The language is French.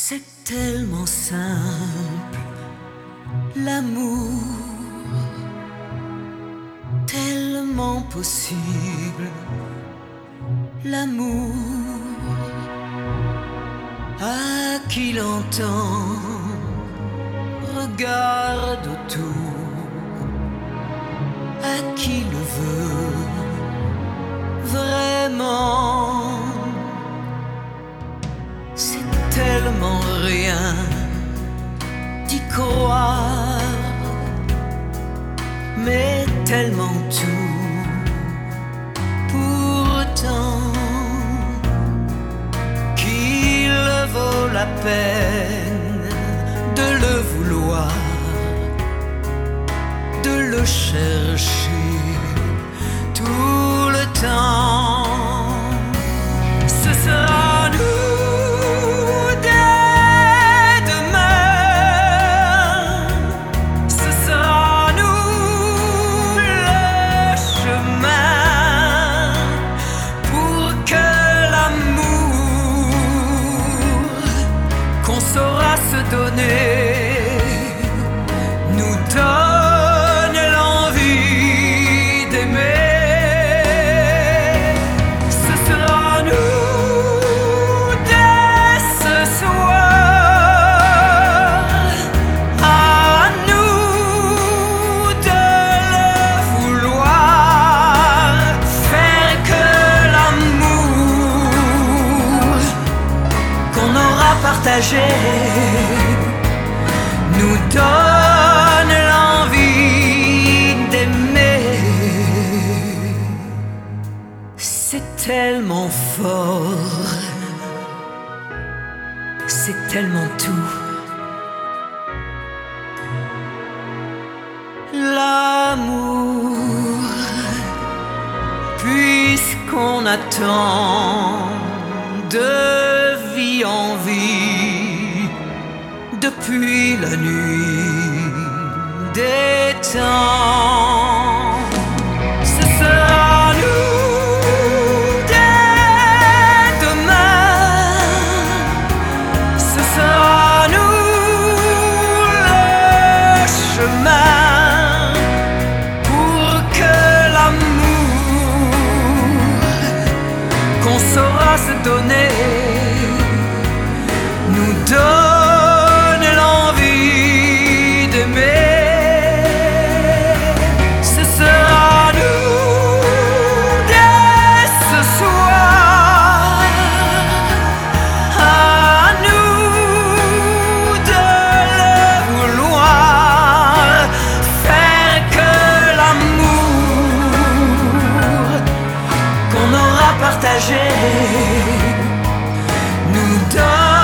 C'est tellement simple, l'amour, tellement possible, l'amour. À qui l'entend, regarde autour, à qui le veut vraiment. C'est tellement rien d'y croire, mais tellement tout pourtant qu'il vaut la peine de le vouloir, de le chercher tout le temps. Ce sera nous dès demain, ce sera nous le chemin pour que l'amour qu'on saura se donner nous donne l'envie d'aimer. Partager nous donne l'envie d'aimer. C'est tellement fort, c'est tellement tout. L'amour, puisqu'on attend de vie en vie depuis la nuit des temps. Ce sera nous dès demain, ce sera nous le chemin pour que l'amour qu'on saura se donner nous donne l'envie d'aimer. Ce sera nous dès ce soir, à nous de le vouloir, faire que l'amour qu'on aura partagé nous donne